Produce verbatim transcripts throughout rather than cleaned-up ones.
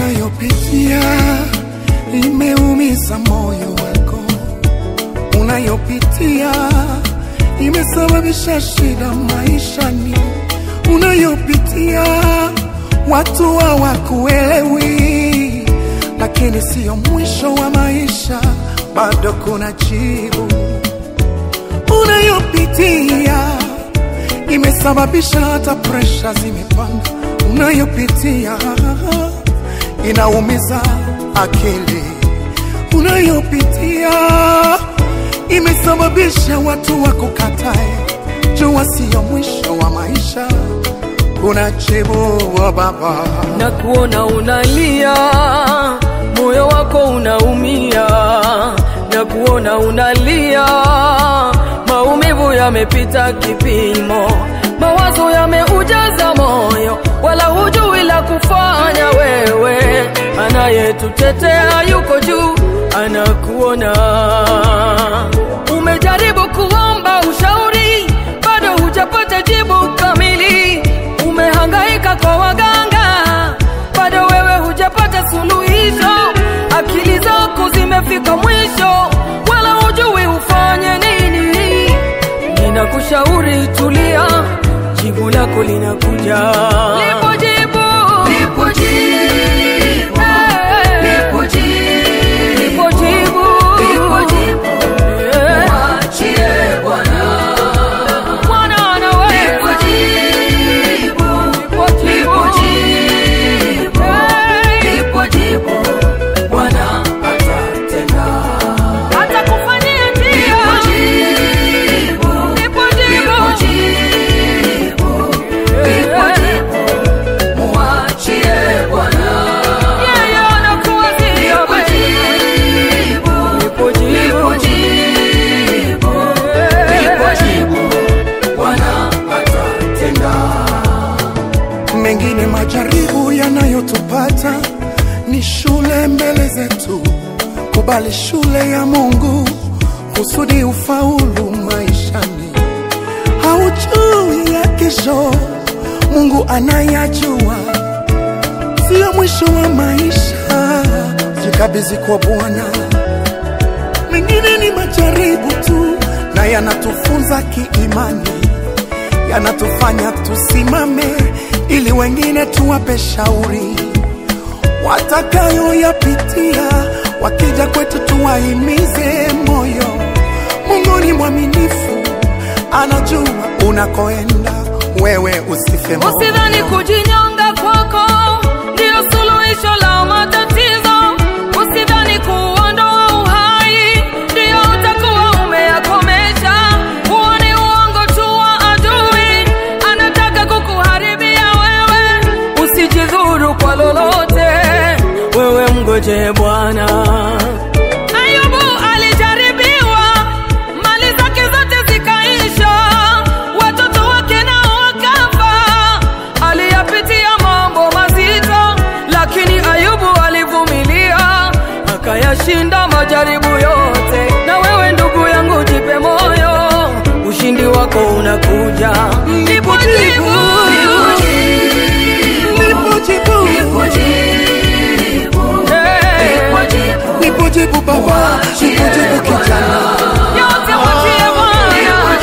Unayopitia imeumiza moyo wako, unayopitia imesababisha shida maishani, unayopitia watu hawakuelewi, lakini sio mwisho wa maisha, bado kuna jibu. Unayopitia imesababisha hata pressure zimepanda, unayopitia inaumiza akili, unayopitia imesababisha watu wakukatae. Jua sio mwisho wa maisha, kuna jibu wa Baba. Na kuona unalia, moyo wako unaumia, na kuona unalia, maumivu yamepita kipimo, mawazo yameujaza moyo, wala hujui la kufanya wewe. Anayetutetea yuko juu, anakuona. Umejaribu kuomba ushauri, bado hujapata jibu kamili. Umehangaika kwa waganga, bado wewe hujapata suluhisho. Akili zako zimefika mwisho, wala hujui ufanye nini. Ninakushauri tulia, jibu lako linakuja. Lipo jibu, lipo jibu, lipo jibu, lipo jibu, lipo jibu. Mwachie Bwana, Bwana anaweza. Lipo jibu, lipo jibu, lipo jibu. Bwana atatenda, atakufanyia njia. Lipo jibu, lipo jibu, lipo jibu. Mwachie Bwana, yeye anakuwazia. Lipo jibu, lipo jibu, lipo jibu. Bwana atatenda. Mengine majaribu yanayotupata ni shule mbele zetu, kubali shule ya Mungu kusudi ufaulu maishani. Haujui ya kesho, Mungu anayajua, sio mwisho wa maisha, jikabidhi kwa Bwana. Mengine ni majaribu tu, na yanatufunza kiimani, yanatufanya tusimame ili wengine tuwape shauri. Watakayo yapitia, wakija kwetu tuwahimize moyo. Mungu ni mwaminifu, anajua unakoenda, wewe usife moyo. Usidhani kujinyonga kwako ndio suluhisho la matatizo. Usidhani kuondoa uhai ndio utakuwa umeyakomesha. Huo ni uongo tu wa adui, anataka kukuharibia wewe. Usijidhuru kwa lolote, wewe mgoje Bwana. Ayubu alijaribiwa, mali zake zote zikaisha, watoto wake nao wakafa. Aliyapitia mambo mazito, lakini Ayubu alivumilia, akayashinda majaribu yote. Na wewe ndugu yangu, jipe moyo, ushindi wako unakuja. Lipo jibu, lipo jibu, Lipo jibu, lipo jibu, lipo jibu Baba, lipo jibu kijana. yote mwachie Bwana.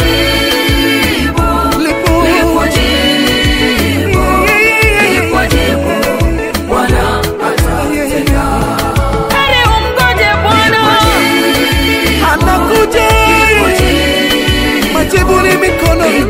Lipo, Lipo jibu, lipo jibu. Bwana atatenda. Heri umngoje Bwana. anakuja, majibu ni mikononi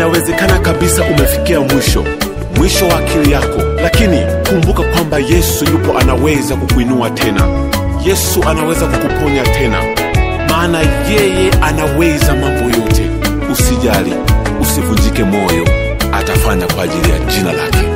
Inawezekana kabisa umefikia mwisho, mwisho wa akili yako, lakini kumbuka kwamba Yesu yupo, anaweza kukuinua tena. Yesu anaweza kukuponya tena, maana yeye anaweza mambo yote. Usijali, usivunjike moyo, atafanya kwa ajili ya jina lake.